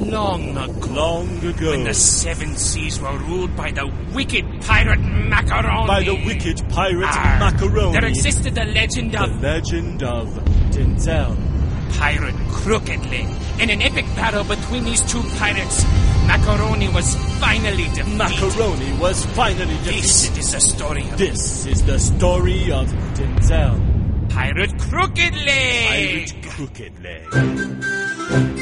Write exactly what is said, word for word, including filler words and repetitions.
long ago. Long ago. When the seven seas were ruled by the wicked pirate Macaroni. By the wicked pirate Arr, Macaroni. There existed the legend The of legend of Denzel. Pirate Crooked Leg. In an epic battle between these two pirates, Macaroni was finally defeated. Macaroni was finally defeated. This is the story of This is the story of Denzel. Pirate Crooked Leg. Pirate Crooked Leg.